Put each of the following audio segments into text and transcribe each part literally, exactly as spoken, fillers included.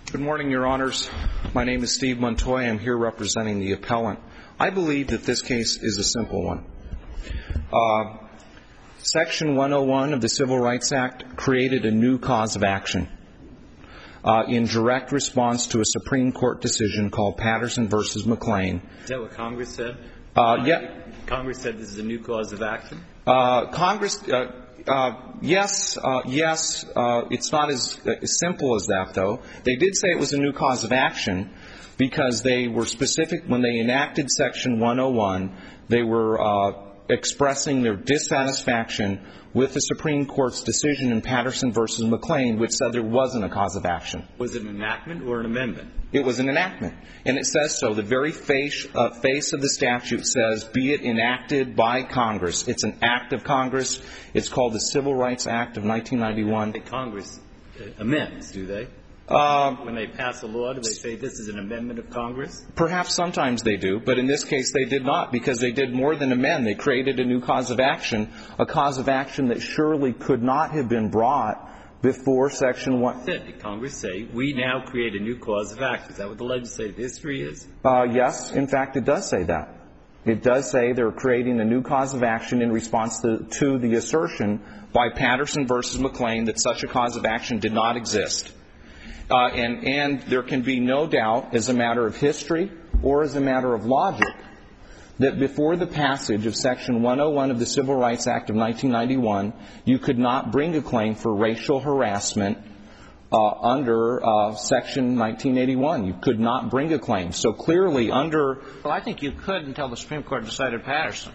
Good morning, Your Honors. My name is Steve Montoya. I'm here representing the appellant. I believe that this case is a simple one. Uh, Section one oh one of the Civil Rights Act created a new cause of action uh, in direct response to a Supreme Court decision called Patterson v. McLean. Is that what Congress said? Uh, yeah. Congress said this is a new cause of action? Uh, Congress... Uh, Uh, yes, uh, yes. Uh, it's not as, uh, as simple as that, though. They did say it was a new cause of action because they were specific. When they enacted Section one oh one, they were uh, expressing their dissatisfaction with the Supreme Court's decision in Patterson v. McLean, which said there wasn't a cause of action. Was it an enactment or an amendment? It was an enactment, and it says so. The very face, uh, face of the statute says, be it enacted by Congress. It's an act of Congress. It's called the Civil Rights Act of nineteen ninety-one. The Congress amends, do they? Uh, when they pass a law, do they say this is an amendment of Congress? Perhaps sometimes they do, but in this case they did not, because they did more than amend. They created a new cause of action, a cause of action that surely could not have been brought before Section one. Did Congress say, we now create a new cause of action? Is that what the legislative history is? Uh, yes, in fact, it does say that. It does say they're creating a new cause of action in response to, to the assertion by Patterson v. McLean that such a cause of action did not exist. Uh, and, and there can be no doubt, as a matter of history or as a matter of logic, that before the passage of Section one oh one of the Civil Rights Act of nineteen ninety-one, you could not bring a claim for racial harassment uh, under uh, Section nineteen eighty-one. You could not bring a claim. So clearly under... Well, I think you could until the Supreme Court decided Patterson.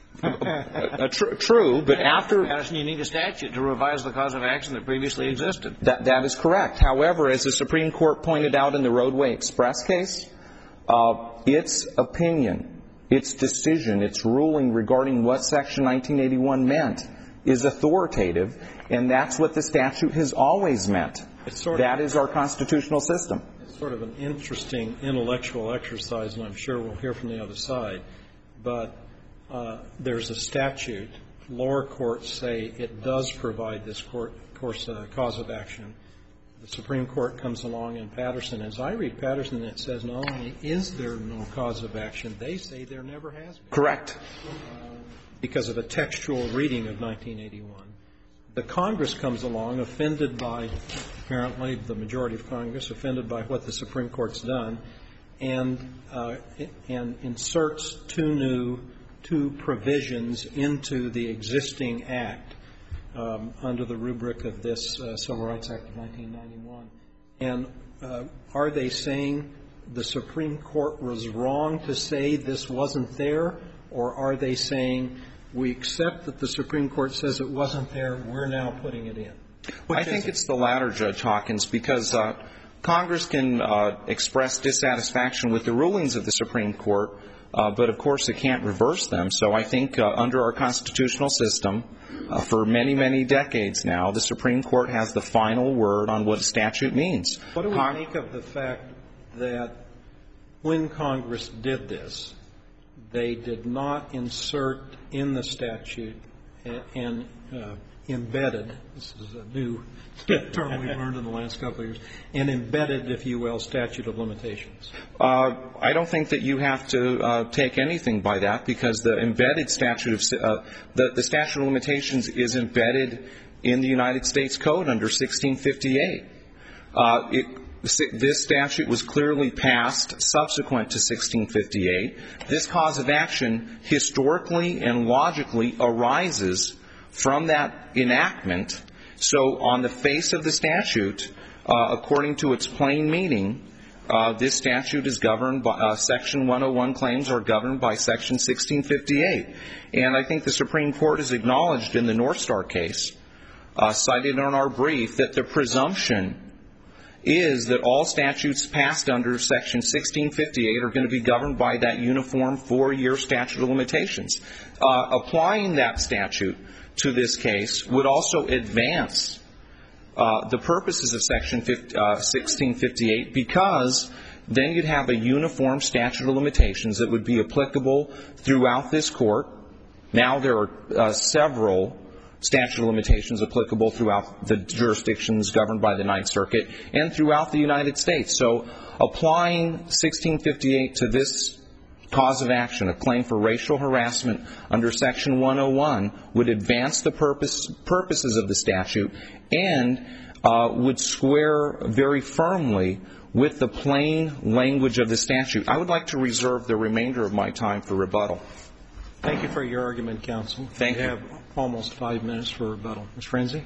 uh, tr- true, but after... Patterson, you need a statute to revise the cause of action that previously existed. That, that is correct. However, as the Supreme Court pointed out in the Roadway Express case, uh, its opinion... its decision, its ruling regarding what Section nineteen eighty-one meant is authoritative, and that's what the statute has always meant. Sort that of, is our constitutional system. It's sort of an interesting intellectual exercise, and I'm sure we'll hear from the other side. But uh, there's a statute. Lower courts say it does provide this court, course, uh, cause of action. The Supreme Court comes along in Patterson. As I read Patterson, it says not only is there no cause of action, they say there never has been. Correct. Uh, because of a textual reading of nineteen eighty-one. The Congress comes along, offended by, apparently the majority of Congress, offended by what the Supreme Court's done, and uh, and inserts two new, two provisions into the existing act. Um, under the rubric of this uh, Civil Rights Act of nineteen ninety-one. And uh, are they saying the Supreme Court was wrong to say this wasn't there, or are they saying we accept that the Supreme Court says it wasn't there, we're now putting it in? Which I think it? it's the latter, Judge Hawkins, because uh, Congress can uh, express dissatisfaction with the rulings of the Supreme Court, uh, but of course it can't reverse them. So I think uh, under our constitutional system, Uh, for many, many decades now, the Supreme Court has the final word on what a statute means. What do we Con- make of the fact that when Congress did this, they did not insert in the statute and, and uh, embedded, this is a new term we've learned in the last couple of years, and embedded, if you will, statute of limitations? Uh, I don't think that you have to uh, take anything by that, because the embedded statute of uh, the, the statute of limitations is embedded in the United States Code under sixteen fifty-eight. Uh, it, this statute was clearly passed subsequent to sixteen fifty-eight. This cause of action historically and logically arises from that enactment. So on the face of the statute, uh, according to its plain meaning, uh, this statute is governed by, uh, Section one oh one claims are governed by Section sixteen fifty-eight. And I think the Supreme Court has acknowledged in the North Star case, uh, cited in our brief, that the presumption is that all statutes passed under Section sixteen fifty-eight are going to be governed by that uniform four-year statute of limitations. Uh, applying that statute to this case would also advance uh, the purposes of Section sixteen fifty-eight, because then you'd have a uniform statute of limitations that would be applicable throughout this court. Now there are uh, several statute of limitations applicable throughout the jurisdictions governed by the Ninth Circuit and throughout the United States. So applying sixteen fifty-eight to this cause of action, a claim for racial harassment under Section one oh one, would advance the purpose, purposes of the statute and uh, would square very firmly with the plain language of the statute. I would like to reserve the remainder of my time for rebuttal. Thank you for your argument, counsel. Thank you. We have almost five minutes for rebuttal. Miz Frenzy?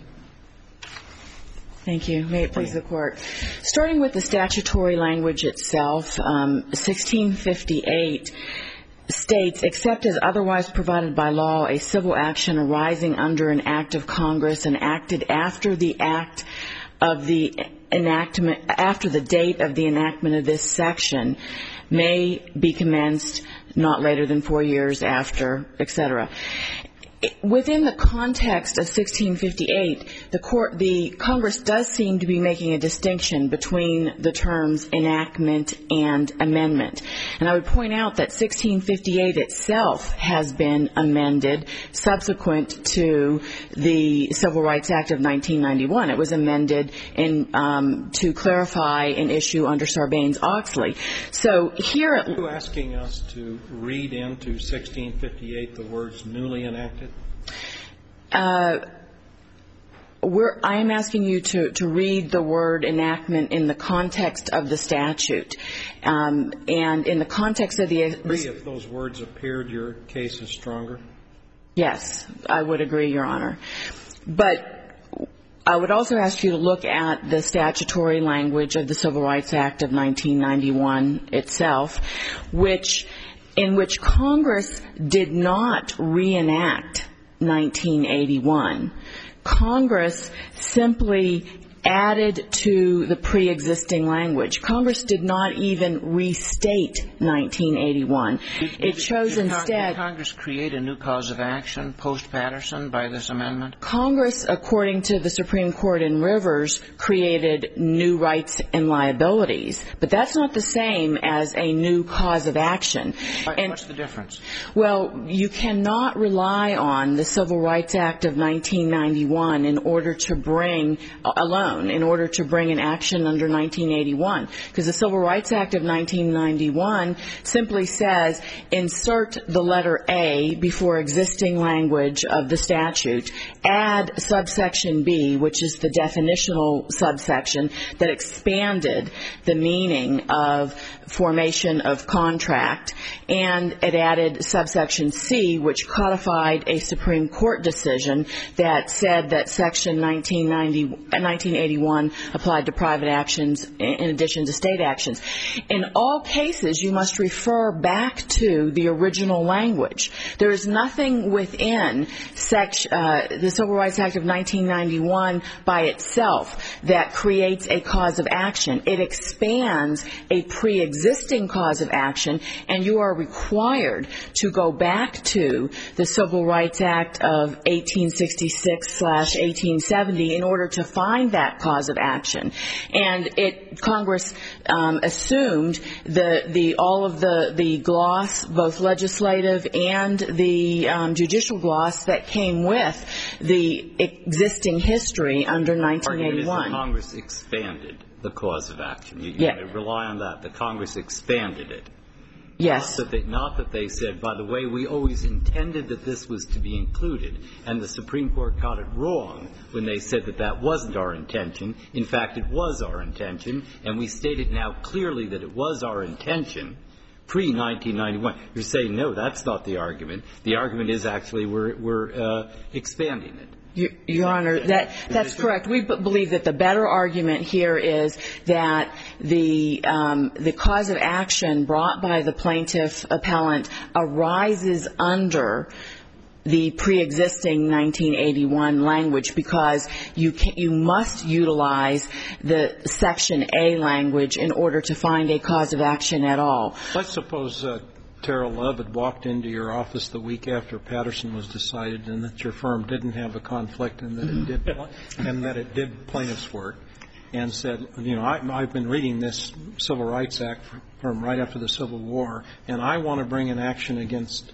Thank you. May it please the Court. Starting with the statutory language itself, um, sixteen fifty-eight states, except as otherwise provided by law, a civil action arising under an act of Congress enacted after the act of the enactment, after the date of the enactment of this section, may be commenced not later than four years after, et cetera. Within the context of sixteen fifty-eight, the court, the Congress does seem to be making a distinction between the terms enactment and amendment. And I would point out that sixteen fifty-eight itself has been amended subsequent to the Civil Rights Act of nineteen ninety-one. It was amended in, um, to clarify an issue under Sarbanes-Oxley. So here, Are you asking us to read into sixteen fifty-eight the words newly enacted? Uh, we're, I am asking you to, to read the word enactment in the context of the statute. Um, and in the context of the... Agree if those words appeared, your case is stronger? Yes, I would agree, Your Honor. But I would also ask you to look at the statutory language of the Civil Rights Act of nineteen ninety-one itself, which, in which Congress did not reenact nineteen eighty-one. Congress simply added to the pre-existing language. Congress did not even restate nineteen eighty-one. It chose did, instead... Did Congress create a new cause of action post-Patterson by this amendment? Congress, according to the Supreme Court in Rivers, created new rights and liabilities. But that's not the same as a new cause of action. And what's the difference? Well, you cannot rely on the Civil Rights Act of nineteen ninety-one in order to bring, alone, in order to bring an action under nineteen eighty-one. Because the Civil Rights Act of nineteen ninety-one simply says, insert the letter A before existing language of the statute, add subsection B, which is the definitional subsection that expanded the meaning of formation of contract, and it added subsection C, which codified a Supreme Court decision that said that section nineteen eighty-one applied to private actions in addition to state actions. In all cases, you must refer back to the original language. There is nothing within sec- uh, the Civil Rights Act of nineteen ninety-one by itself that creates a cause of action. It expands a pre-existing cause of action, and you are required to go back to the Civil Rights Act of eighteen sixty-six slash eighteen seventy in order to find that cause of action. And it, Congress um, assumed the, the, all of the, the gloss, both legislative and the um, judicial gloss that came with the existing history under nineteen eighty-one. Congress expanded the cause of action. You, you yeah. rely on that. The Congress expanded it. Yes. Not that, they, not that they said, by the way, we always intended that this was to be included, and the Supreme Court got it wrong when they said that that wasn't our intention. In fact, it was our intention, and we stated now clearly that it was our intention pre nineteen ninety-one. You're saying, no, that's not the argument. The argument is actually we're, we're uh, expanding it. Your Honor, that, that's correct. We b- believe that the better argument here is that the um, the cause of action brought by the plaintiff appellant arises under the pre-existing nineteen eighty-one language, because you can, you must utilize the Section A language in order to find a cause of action at all. Let's suppose uh, Terrell Love had walked into your office the week after Patterson was decided, and that your firm didn't have a conflict, and that it did, and that it did plaintiff's work, and said, you know, I, I've been reading this Civil Rights Act from right after the Civil War, and I want to bring an action against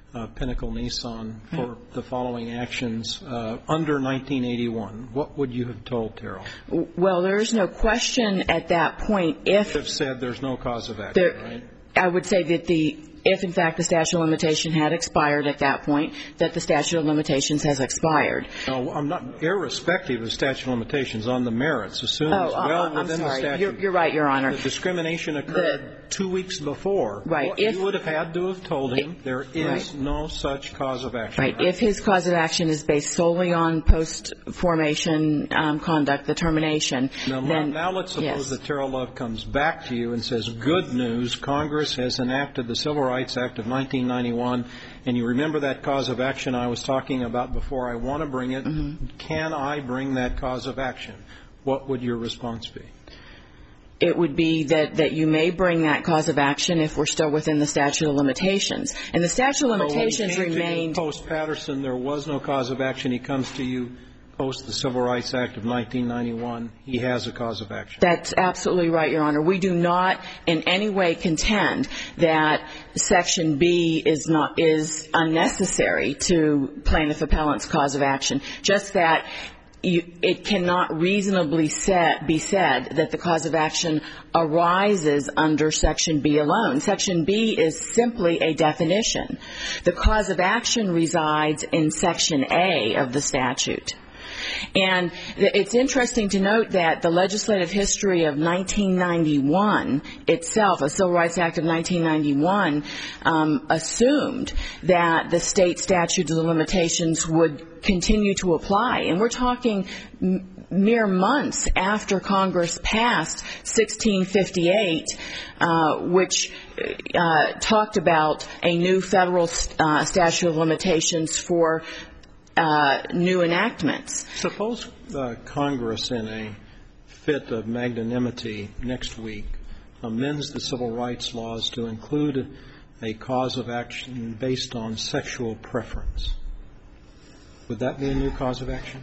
uh, Pinnacle Nissan for the following actions uh, under nineteen eighty-one, what would you have told Terrell? Well, there is no question at that point if... You have said there's no cause of action, there, right? I would say that the... if, in fact, the statute of limitation had expired at that point, that the statute of limitations has expired. No, I'm not, irrespective of statute of limitations, on the merits, assumes oh, uh, well I'm within sorry. the statute. You're, you're right, Your Honor. The discrimination occurred the, two weeks before. Right. Well, if, you would have had to have told him there is right. no such cause of action. Right. right. If his cause of action is based solely on post-formation um, conduct, the termination, now, then... Now let's suppose yes. that Terrell Love comes back to you and says, good news, Congress has enacted the Civil Rights Act of nineteen ninety-one, and you remember that cause of action I was talking about before. I want to bring it. Mm-hmm. Can I bring that cause of action? What would your response be? It would be that, that you may bring that cause of action if we're still within the statute of limitations. And the statute of limitations so when he came remained... to you post-Patterson, there was no cause of action. He comes to you post the Civil Rights Act of nineteen ninety-one. He has a cause of action. That's absolutely right, Your Honor. We do not in any way contend that Section B is not is unnecessary to plaintiff appellant's cause of action. Just that You, it cannot reasonably set, be said that the cause of action arises under Section B alone. Section B is simply a definition. The cause of action resides in Section A of the statute. And it's interesting to note that the legislative history of nineteen ninety-one itself, the Civil Rights Act of nineteen ninety-one, um, assumed that the state statute of limitations would continue to apply. And we're talking m- mere months after Congress passed sixteen fifty-eight, uh, which uh, talked about a new federal uh, statute of limitations for Uh, new enactments. Suppose uh, Congress, in a fit of magnanimity next week, amends the civil rights laws to include a cause of action based on sexual preference. Would that be a new cause of action?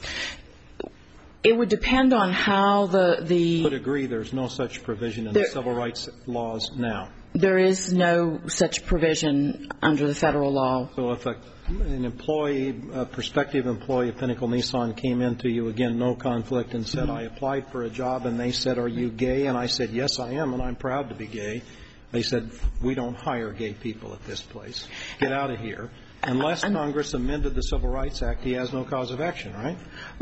It would depend on how the... the I would agree there's no such provision in there, the civil rights laws now. There is no such provision under the federal law. So if a, an employee, a prospective employee of Pinnacle Nissan came into you, again, no conflict, and said, mm-hmm. I applied for a job, and they said, are you gay? And I said, yes, I am, and I'm proud to be gay. They said, we don't hire gay people at this place. Get out of here. Unless Congress amended the Civil Rights Act, he has no cause of action, right?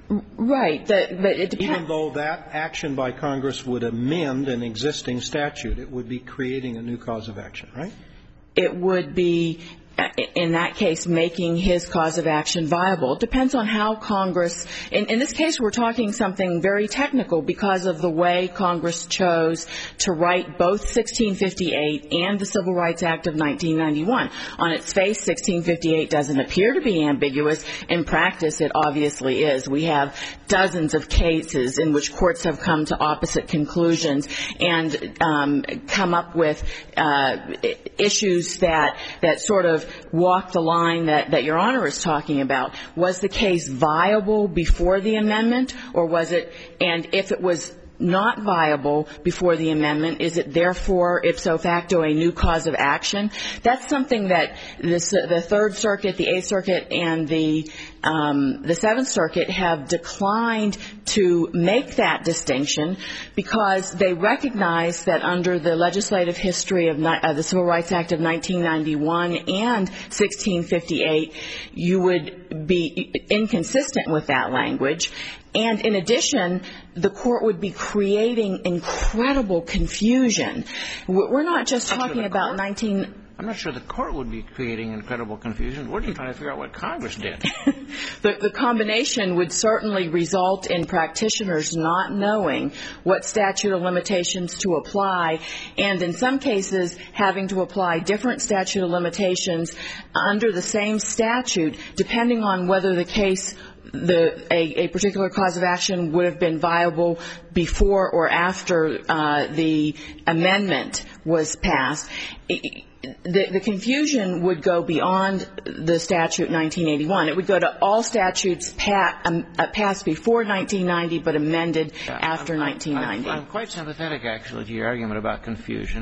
Right. The, but it depends. Even though that action by Congress would amend an existing statute, it would be creating a new cause of action, right? It would be, in that case, making his cause of action viable. It depends on how Congress, in, in this case we're talking something very technical because of the way Congress chose to write both sixteen fifty-eight and the Civil Rights Act of nineteen ninety-one. On its face, sixteen fifty-eight doesn't appear to be ambiguous. In practice, it obviously is. We have dozens of cases in which courts have come to opposite conclusions and um, come up with uh, issues that, that sort of walk the line that, that Your Honor is talking about. Was the case viable before the amendment, or was it, and if it was not viable before the amendment, is it therefore ipso facto a new cause of action? That's something that this, the Third Circuit, the Eighth Circuit, and the um, the Seventh Circuit have declined to make that distinction because they recognize that under the legislative history of uh, the Civil Rights Act of nineteen ninety-one and sixteen fifty-eight, you would be inconsistent with that language. And in addition, the court would be creating incredible confusion. We're not just talking about nineteen... I'm not sure the court would be creating incredible confusion. We're just trying to figure out what Congress did. the, the combination would certainly result in practitioners not knowing what statute of limitations to apply, and in some cases having to apply different statute of limitations under the same statute, depending on whether the case The, a, a particular cause of action would have been viable before or after uh, the amendment was passed. It, the, the confusion would go beyond the statute nineteen eighty-one. It would go to all statutes pa- um, uh, passed before nineteen ninety but amended yeah, after I'm, nineteen ninety. I'm, I'm quite sympathetic, actually, to your argument about confusion.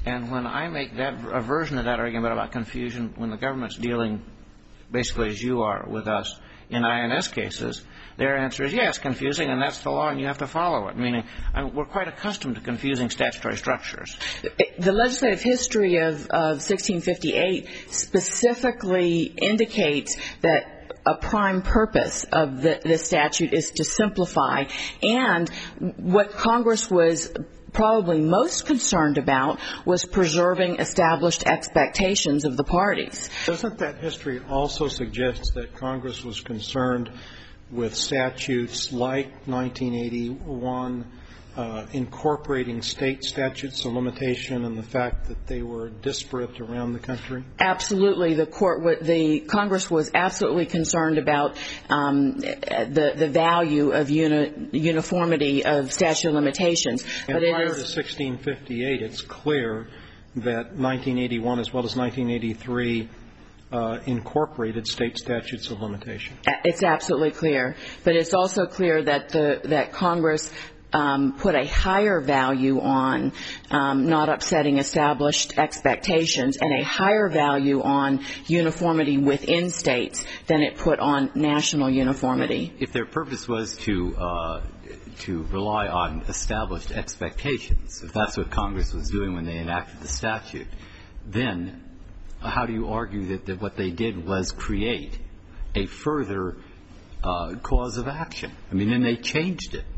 And when I make that a version of that argument about confusion, when the government's dealing basically as you are with us in I N S cases, their answer is, yes, confusing, and that's the law, and you have to follow it, meaning I mean, we're quite accustomed to confusing statutory structures. The legislative history of, of sixteen fifty-eight specifically indicates that a prime purpose of the, the statute is to simplify, and what Congress was probably most concerned about was preserving established expectations of the parties. Doesn't that history also suggest that Congress was concerned with statutes like nineteen eighty-one uh, incorporating state statutes of limitation and the fact that they were disparate around the country? Absolutely. The court, the Congress was absolutely concerned about um, the the value of uni, uniformity of statute of limitations. And but prior it is, to sixteen fifty-eight, it's clear that nineteen eighty-one as well as nineteen eighty-three uh, incorporated state statutes of limitation. It's absolutely clear, but it's also clear that the that Congress Um, put a higher value on um, not upsetting established expectations and a higher value on uniformity within states than it put on national uniformity. If their purpose was to uh, to rely on established expectations, if that's what Congress was doing when they enacted the statute, then how do you argue that, that what they did was create a further uh, cause of action? I mean, then they changed it.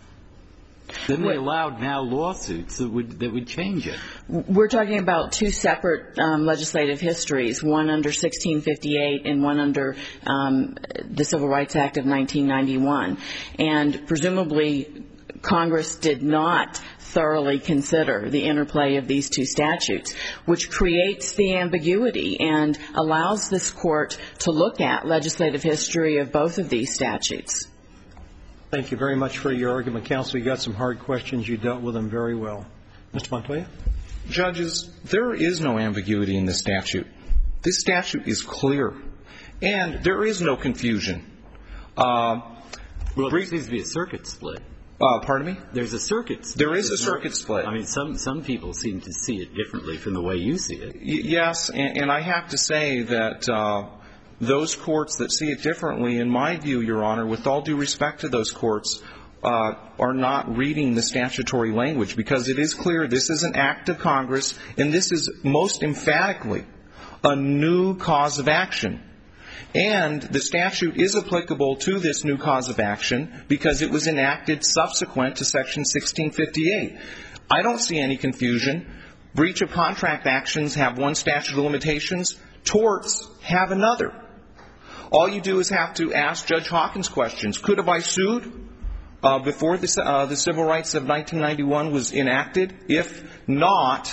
Then they allowed now lawsuits that would that would change it. We're talking about two separate um, legislative histories, one under sixteen fifty-eight and one under um, the Civil Rights Act of nineteen ninety-one. And presumably Congress did not thoroughly consider the interplay of these two statutes, which creates the ambiguity and allows this court to look at legislative history of both of these statutes. Thank you very much for your argument, counsel. You got some hard questions. You dealt with them very well. Mister Montoya? Judges, there is no ambiguity in this statute. This statute is clear, and there is no confusion. Uh, well, there seems to be a circuit split. Uh, pardon me? There's a circuit split. There is a circuit split. I mean, some some people seem to see it differently from the way you see it. Y- yes, and, and I have to say that uh, those courts that see it differently, in my view, Your Honor, with all due respect to those courts, uh, are not reading the statutory language, because it is clear this is an act of Congress, and this is most emphatically a new cause of action. And the statute is applicable to this new cause of action because it was enacted subsequent to Section sixteen fifty-eight. I don't see any confusion. Breach of contract actions have one statute of limitations. Torts have another. All you do is have to ask Judge Hawkins questions. Could have I sued uh, before the, uh, the Civil Rights of nineteen ninety-one was enacted? If not,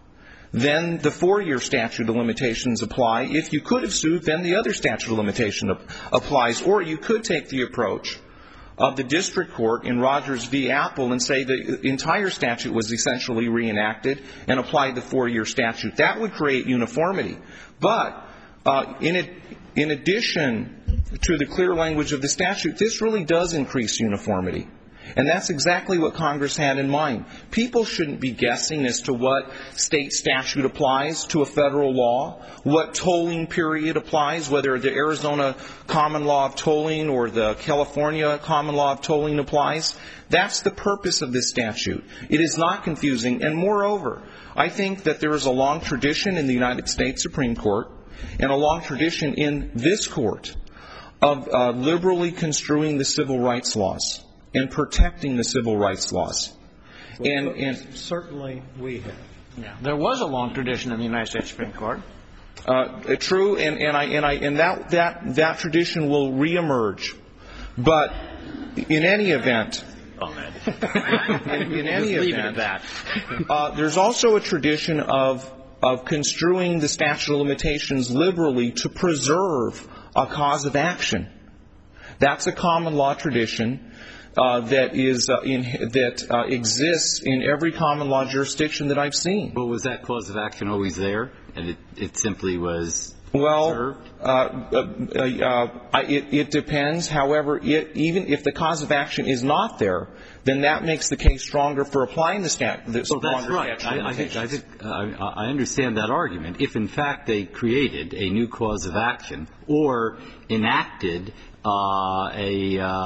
then the four-year statute of limitations apply. If you could have sued, then the other statute of limitation applies. Or you could take the approach of the district court in Rogers v. Apple and say the entire statute was essentially reenacted and apply the four-year statute. That would create uniformity. But uh, in, it, in addition to the clear language of the statute, this really does increase uniformity. And that's exactly what Congress had in mind. People shouldn't be guessing as to what state statute applies to a federal law, what tolling period applies, whether the Arizona common law of tolling or the California common law of tolling applies. That's the purpose of this statute. It is not confusing. And moreover, I think that there is a long tradition in the United States Supreme Court and a long tradition in this court of uh, liberally construing the civil rights laws and protecting the civil rights laws. Well, and, and certainly we have. Yeah. There was a long tradition in the United States Supreme Court. Uh, true, and, and I and I and that that that tradition will reemerge. But in any event, Oh, man. in, in any Just leave event, it at that. uh, there's also a tradition of of construing the statute of limitations liberally to preserve a cause of action. That's a common law tradition. Uh, that is uh, in, that uh, exists in every common law jurisdiction that I've seen. Well, was that cause of action always there, and it, it simply was Well, uh, uh, uh, it, it depends. However, it, even if the cause of action is not there, then that makes the case stronger for applying the statute. Well, that's right. I, I think, I, think uh, I understand that argument. If, in fact, they created a new cause of action or enacted uh, a uh,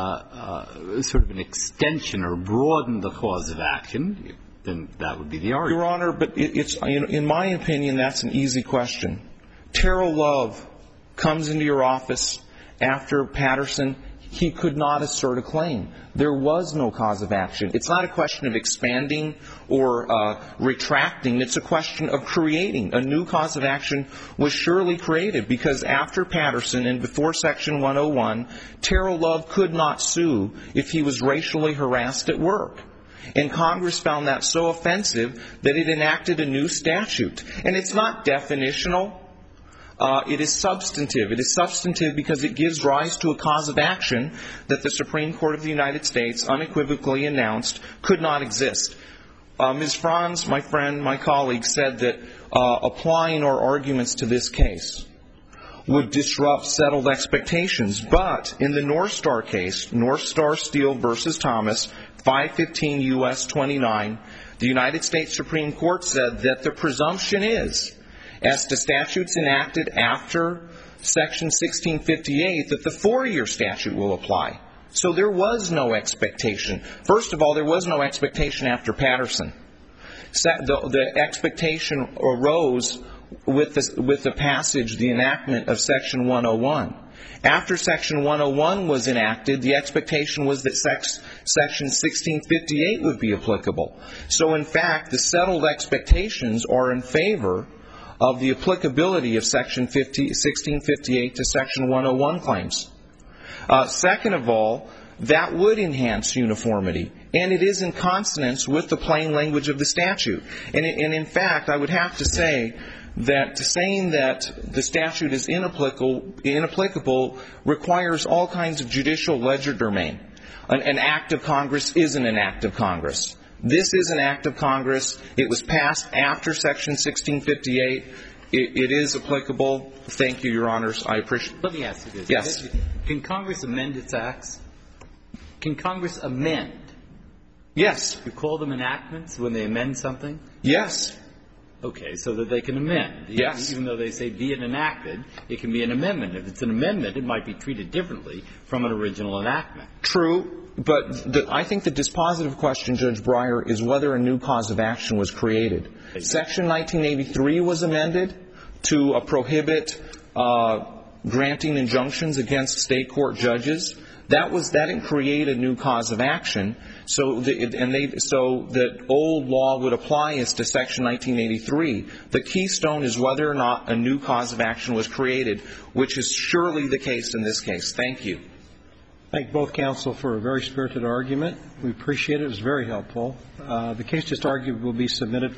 uh, sort of an extension or broadened the cause of action, then that would be the argument. Your Honor, but it, it's in, in my opinion, that's an easy question. Terrell Love comes into your office after Patterson. He could not assert a claim. There was no cause of action. It's not a question of expanding or uh, retracting. It's a question of creating. A new cause of action was surely created because after Patterson and before Section one oh one, Terrell Love could not sue if he was racially harassed at work. And Congress found that so offensive that it enacted a new statute. And it's not definitional. Uh, it is substantive. It is substantive because it gives rise to a cause of action that the Supreme Court of the United States unequivocally announced could not exist. Uh, Miz Franz, my friend, my colleague, said that uh, applying our arguments to this case would disrupt settled expectations. But in the North Star case, North Star Steel versus Thomas, five fifteen U S twenty-nine, the United States Supreme Court said that the presumption is, as to statutes enacted after Section sixteen fifty-eight, that the four-year statute will apply. So there was no expectation. First of all, there was no expectation after Patterson. The, the expectation arose with the, with the passage, the enactment of Section one oh one. After Section one oh one was enacted, the expectation was that sex, Section sixteen fifty-eight would be applicable. So in fact, the settled expectations are in favor of the applicability of Section sixteen fifty-eight to Section one oh one claims. Uh, second of all, that would enhance uniformity, and it is in consonance with the plain language of the statute. And, and in fact, I would have to say that saying that the statute is inapplicable, inapplicable requires all kinds of judicial legerdemain. An, an act of Congress isn't an act of Congress. This is an act of Congress. It was passed after Section sixteen fifty-eight. It, it is applicable. Thank you, Your Honors. I appreciate it. Let me ask you this. Yes. Can Congress amend its acts? Can Congress amend? Yes. You call them enactments when they amend something? Yes. Okay, so that they can amend. Yes. Even though they say be it enacted, it can be an amendment. If it's an amendment, it might be treated differently from an original enactment. True, but the, I think the dispositive question, Judge Breyer, is whether a new cause of action was created. Section nineteen eighty-three was amended to uh, prohibit uh, granting injunctions against state court judges. That was that didn't create a new cause of action. So the, and they so the old law would apply as to Section nineteen eighty-three. The keystone is whether or not a new cause of action was created, which is surely the case in this case. Thank you. Thank both counsel for a very spirited argument. We appreciate it. It was very helpful. Uh, the case just argued will be submitted.